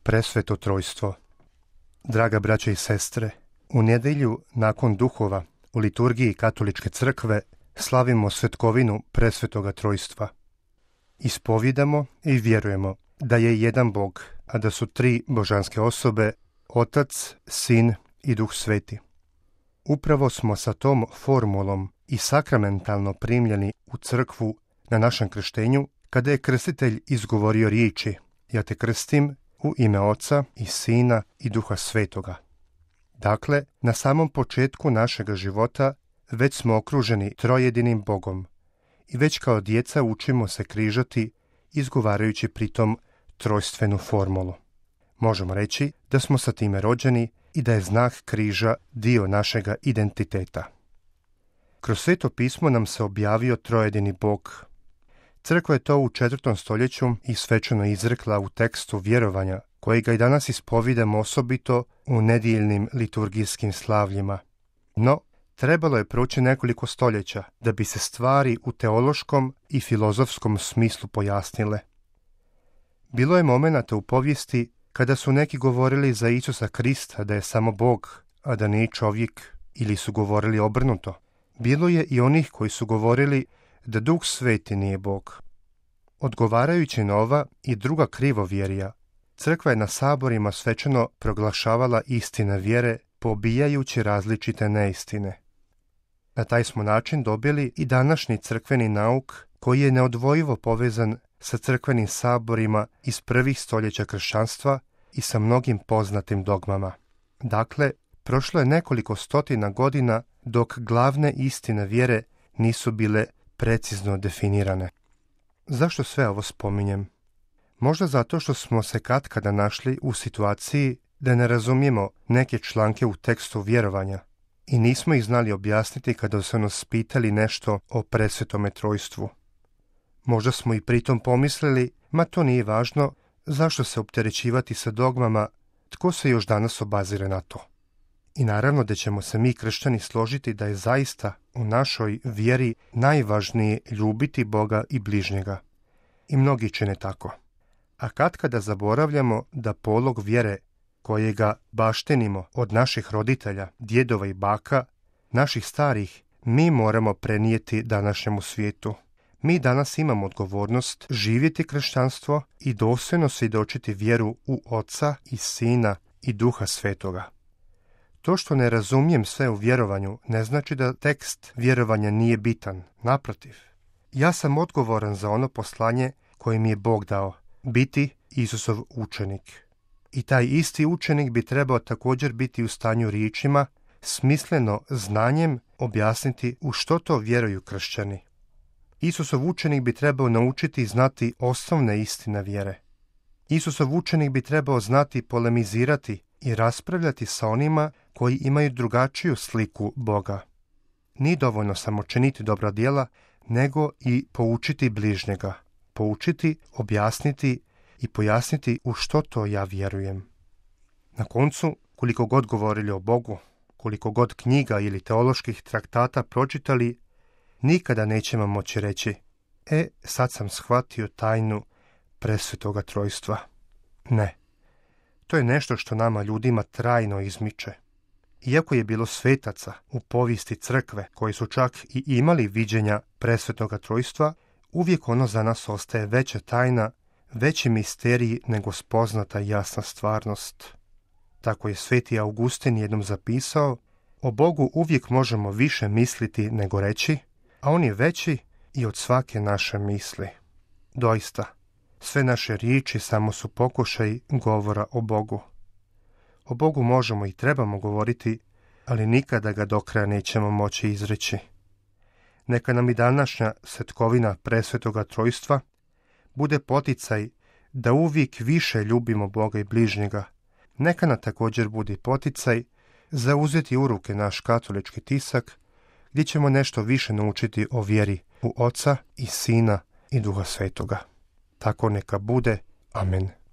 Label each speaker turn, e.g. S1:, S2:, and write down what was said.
S1: presveto trojstvo. Draga braće i sestre, u nedjelju nakon duhova u liturgiji Katoličke crkve slavimo svetkovinu presvetoga trojstva. Ispovijedamo i vjerujemo da je jedan Bog, a da su tri božanske osobe, Otac, Sin i Duh Sveti. Upravo smo sa tom formulom i sakramentalno primljeni u crkvu na našem krštenju, kada je krstitelj izgovorio riječi: ja te krstim u ime Oca i Sina i Duha Svetoga. Dakle, na samom početku našega života već smo okruženi trojedinim Bogom i već kao djeca učimo se križati izgovarajući pritom trojstvenu formulu. Možemo reći da smo sa time rođeni i da je znak križa dio našega identiteta. Kroz Sveto pismo nam se objavio trojedini Bog. Crkva je to u 4. stoljeću i svečano izrekla u tekstu vjerovanja, kojega i danas ispovijedamo osobito u nedjeljnim liturgijskim slavljima. No, trebalo je proći nekoliko stoljeća da bi se stvari u teološkom i filozofskom smislu pojasnile. Bilo je momenata u povijesti kada su neki govorili za Isusa Krista da je samo Bog, a da nije čovjek, ili su govorili obrnuto. Bilo je i onih koji su govorili da Duh Sveti nije Bog. Odgovarajući na ova i druga krivovjerja, crkva je na saborima svečano proglašavala istine vjere, pobijajući različite neistine. Na taj smo način dobili i današnji crkveni nauk, koji je neodvojivo povezan sa crkvenim saborima iz prvih stoljeća kršćanstva i sa mnogim poznatim dogmama. Dakle, prošlo je nekoliko stotina godina dok glavne istine vjere nisu bile precizno definirane. Zašto sve ovo spominjem? Možda zato što smo se katkada našli u situaciji da ne razumijemo neke članke u tekstu vjerovanja i nismo ih znali objasniti kada su nas pitali nešto o presvetome trojstvu. Možda smo i pritom pomislili, ma to nije važno, zašto se opterećivati sa dogmama, tko se još danas obazire na to. I naravno da ćemo se mi kršćani složiti da je zaista u našoj vjeri najvažnije ljubiti Boga i bližnjega. I mnogi čine tako. A katkada zaboravljamo da polog vjere kojega baštenimo od naših roditelja, djedova i baka, naših starih, mi moramo prenijeti današnjemu svijetu. Mi danas imamo odgovornost živjeti kršćanstvo i dosljedno svjedočiti vjeru u Oca i Sina i Duha Svetoga. To što ne razumijem sve u vjerovanju ne znači da tekst vjerovanja nije bitan. Naprotiv, ja sam odgovoran za ono poslanje koje mi je Bog dao, biti Isusov učenik. I taj isti učenik bi trebao također biti u stanju riječima, smisleno znanjem objasniti u što to vjeruju kršćani. Isusov učenik bi trebao naučiti i znati osnovne istine vjere. Isusov učenik bi trebao znati polemizirati i raspravljati sa onima koji imaju drugačiju sliku Boga. Nije dovoljno samo činiti dobra djela, nego i poučiti bližnjega. Poučiti, objasniti i pojasniti u što to ja vjerujem. Na koncu, koliko god govorili o Bogu, koliko god knjiga ili teoloških traktata pročitali, nikada nećemo moći reći: sad sam shvatio tajnu presvetoga trojstva. Ne. To je nešto što nama ljudima trajno izmiče. Iako je bilo svetaca u povijesti crkve koji su čak i imali viđenja presvetoga trojstva, uvijek ono za nas ostaje veća tajna, veći misterij nego spoznata i jasna stvarnost. Tako je sveti Augustin jednom zapisao: o Bogu uvijek možemo više misliti nego reći, a on je veći i od svake naše misli. Doista, sve naše riječi samo su pokušaj govora o Bogu. O Bogu možemo i trebamo govoriti, ali nikada ga do kraja nećemo moći izreći. Neka nam i današnja svetkovina presvetoga trojstva bude poticaj da uvijek više ljubimo Boga i bližnjega. Neka nam također bude poticaj za uzeti u ruke naš katolički tisak, gdje ćemo nešto više naučiti o vjeri u Oca i Sina i Duha Svetoga. Tako neka bude. Amen.